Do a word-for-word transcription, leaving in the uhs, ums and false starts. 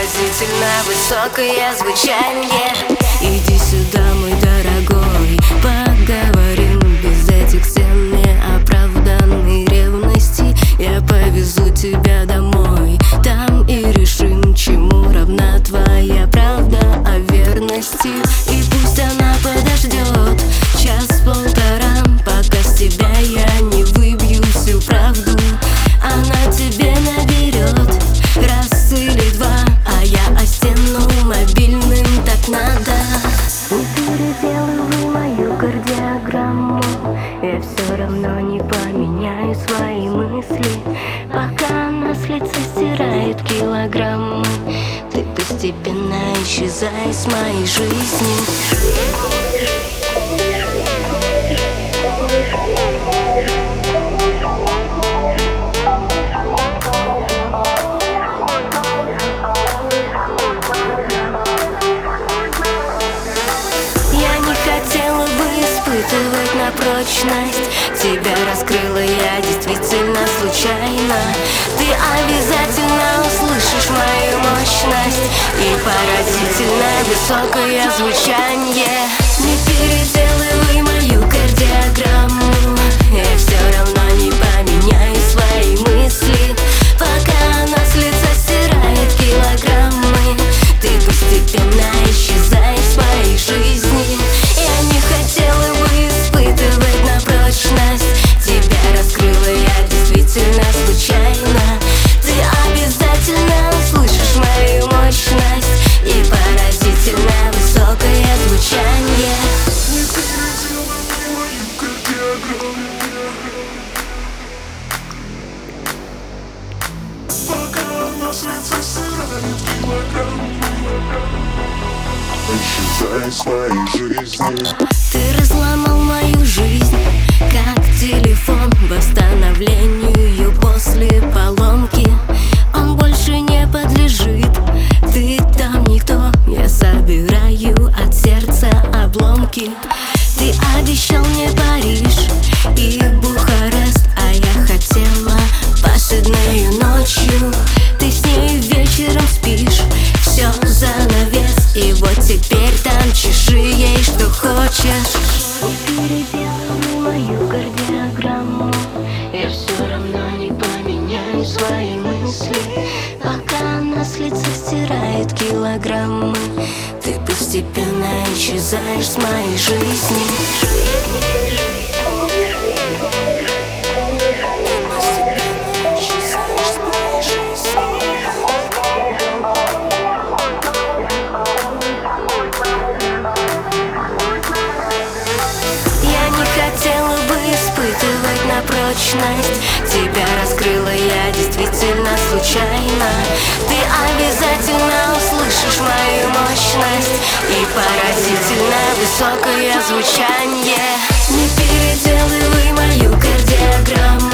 поразительно высокое звучание. Иди сюда, мой дорогой, поговорим без этих стен неоправданной ревности. Я повезу тебя домой, там и решим, чему равна твоя правда о верности. И пусть она подождет час-полтора, пока с тебя я не выбью всю правду. Она тебе наберет раз или два, а я о стену мобильным так надо. Не переделывай мою кардиограмму, я все равно не поменяю свои мысли. Пока она с лица стирает килограммы, ты постепенно исчезаешь с моей жизни. Испытывать на прочность тебя раскрыла я действительно случайно. Ты обязательно услышишь мою мощность и поразительно высокое звучание. Не переделывай мою кардиограмму, я все равно не поменяю свои мысли. Пока она с лица стирает килограммы, ты постепенно исчезаешь в моей жизни. Я не хотела бы испытывать на прочность, тебя раскрыла я действительно случайно. Ты обязательно услышишь мою мощность и поразительно высокое звучание. Исчезай в своей жизни. Ты разломал мою жизнь, как телефон восстановлению после поломки. Он больше не подлежит, ты там никто. Я собираю от сердца обломки. Ты обещал мне Париж и Бухарест, а я хотела пасидною ночью. Ты с ней вечером спишь, все занавес, и вот теперь там чеши ей, что хочешь. Не переделывай мою кардиограмму, я все равно не поменяю свои мысли. Пока она с лица стирает килограммы, ты постепенно исчезаешь с моей жизни. Прочность тебя раскрыла я действительно случайно. Ты обязательно услышишь мою мощность и поразительно высокое звучание. Не переделывай мою кардиограмму,